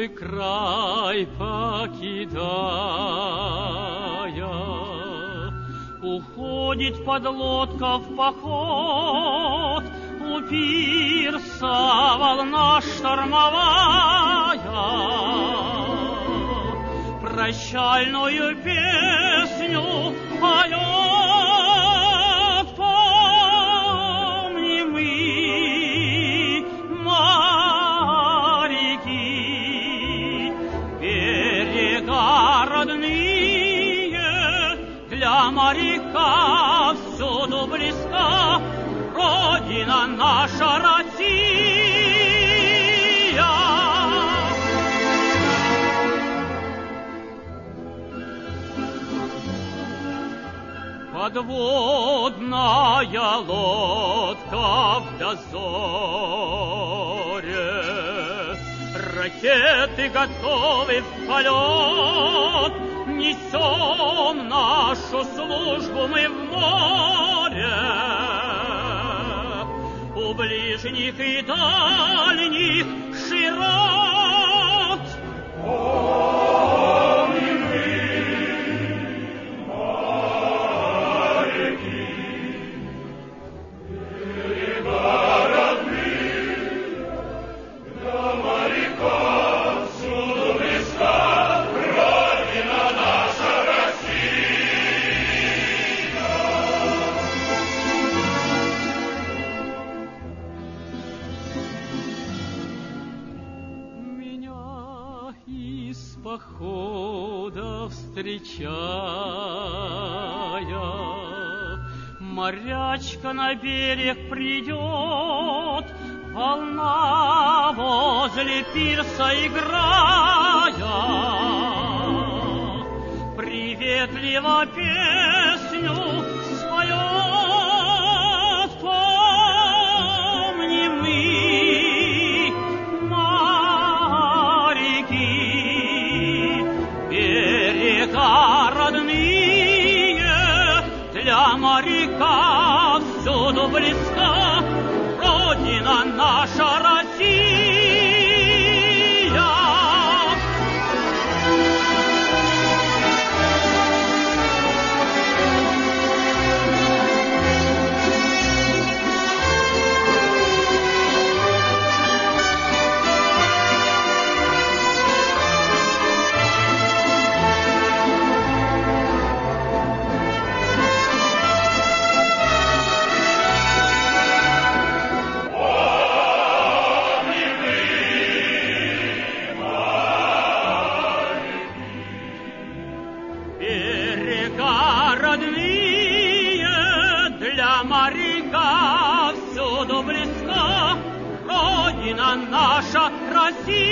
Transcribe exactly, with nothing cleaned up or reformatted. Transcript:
свой край покидая, уходит подлодка в поход, у пирса волна штормовая, прощальную песню поет. Помни мы, моряки, берега родные, для моряка всюду близка Родина наша Россия. Подводная лодка в дозоре, ракеты готовы в полет, несем нашу службу мы в море, у ближних и дальних широт. Помни мы, моряки, берега родные, для моряка всюду близка Родина наша Россия. Меня из похода встречая, морячка на берег придет, волна возле пирса играя, приветливо песню споет. Помни мы, моряки, берега родные, для моряка всюду близка Родина наша Россия. Моряка всюду близка Родина наша Россия.